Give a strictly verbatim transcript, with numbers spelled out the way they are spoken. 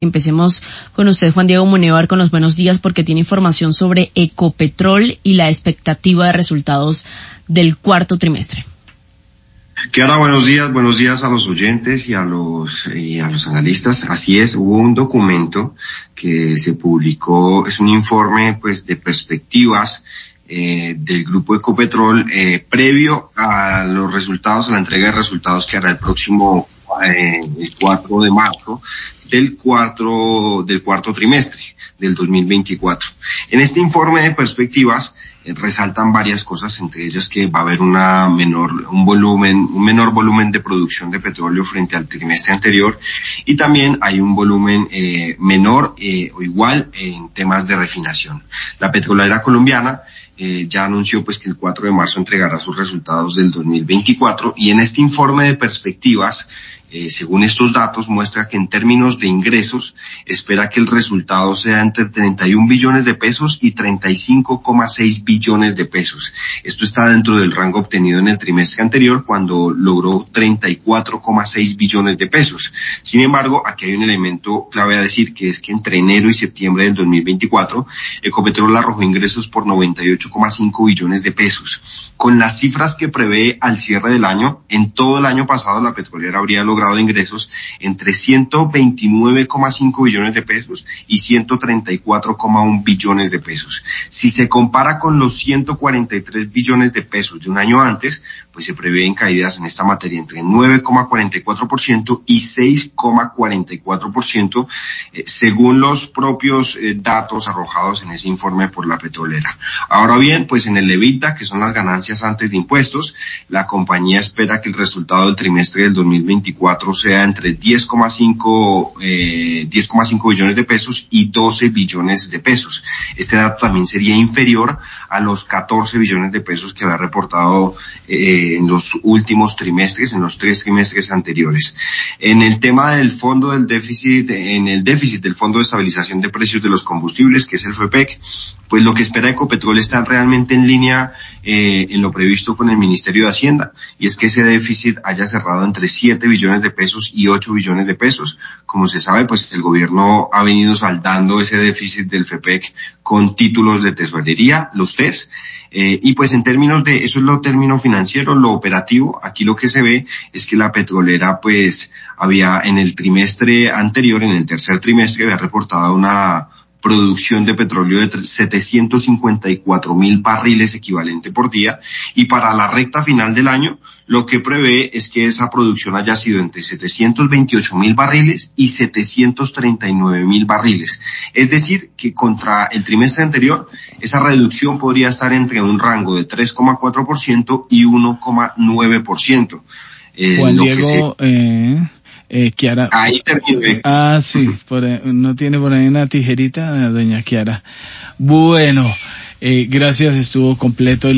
Empecemos con usted, Juan Diego Munevar, con los buenos días, porque tiene información sobre Ecopetrol y la expectativa de resultados del cuarto trimestre. Kiara, buenos días, buenos días a los oyentes y a los y a los analistas. Así es, hubo un documento que se publicó, es un informe pues de perspectivas eh, del grupo Ecopetrol eh, previo a los resultados, a la entrega de resultados que hará el próximo eh, el cuatro de marzo del cuarto del cuarto trimestre del dos mil veinticuatro. En este informe de perspectivas eh, resaltan varias cosas, entre ellas que va a haber una menor un volumen un menor volumen de producción de petróleo frente al trimestre anterior, y también hay un volumen eh, menor eh, o igual en temas de refinación. La petrolera colombiana eh, ya anunció pues que el cuatro de marzo entregará sus resultados del dos mil veinticuatro, y en este informe de perspectivas Eh, según estos datos, muestra que en términos de ingresos espera que el resultado sea entre treinta y un billones de pesos y treinta y cinco coma seis billones de pesos. Esto está dentro del rango obtenido en el trimestre anterior, cuando logró treinta y cuatro coma seis billones de pesos. Sin embargo, aquí hay un elemento clave a decir, que es que entre enero y septiembre del dos mil veinticuatro, Ecopetrol arrojó ingresos por noventa y ocho coma cinco billones de pesos. Con las cifras que prevé al cierre del año, en todo el año pasado la petrolera habría logrado de ingresos entre ciento veintinueve coma cinco billones de pesos y ciento treinta y cuatro coma uno billones de pesos. Si se compara con los ciento cuarenta y tres billones de pesos de un año antes, pues se prevén caídas en esta materia entre nueve coma cuarenta y cuatro por ciento y seis coma cuarenta y cuatro por ciento, eh, según los propios eh, datos arrojados en ese informe por la petrolera. Ahora bien, pues en el EBITDA, que son las ganancias antes de impuestos, la compañía espera que el resultado del trimestre del dos mil veinticuatro sea entre diez coma cinco eh, diez coma cinco billones de pesos y doce billones de pesos. Este dato también sería inferior a los catorce billones de pesos que había reportado eh, en los últimos trimestres, en los tres trimestres anteriores. En el tema del fondo del déficit, en el déficit del Fondo de Estabilización de Precios de los Combustibles, que es el FEPEC, pues lo que espera Ecopetrol está realmente en línea eh, en lo previsto con el Ministerio de Hacienda, y es que ese déficit haya cerrado entre siete billones de pesos y ocho billones de pesos. Como se sabe, pues el gobierno ha venido saldando ese déficit del FEPEC con títulos de tesorería, los T E S, eh, y pues en términos de, eso es lo término financiero, lo operativo, aquí lo que se ve es que la petrolera pues había en el trimestre anterior, en el tercer trimestre, había reportado una producción de petróleo de setecientos cincuenta y cuatro mil barriles equivalente por día, y para la recta final del año lo que prevé es que esa producción haya sido entre setecientos veintiocho mil barriles y setecientos treinta y nueve mil barriles. Es decir, que contra el trimestre anterior esa reducción podría estar entre un rango de tres coma cuatro por ciento y uno coma nueve por ciento. Eh, Juan lo Diego, que se... eh... Eh, Kiara. Ahí terminé. Ah, sí, por, no tiene por ahí una tijerita, doña Kiara. Bueno, eh, gracias, estuvo completo el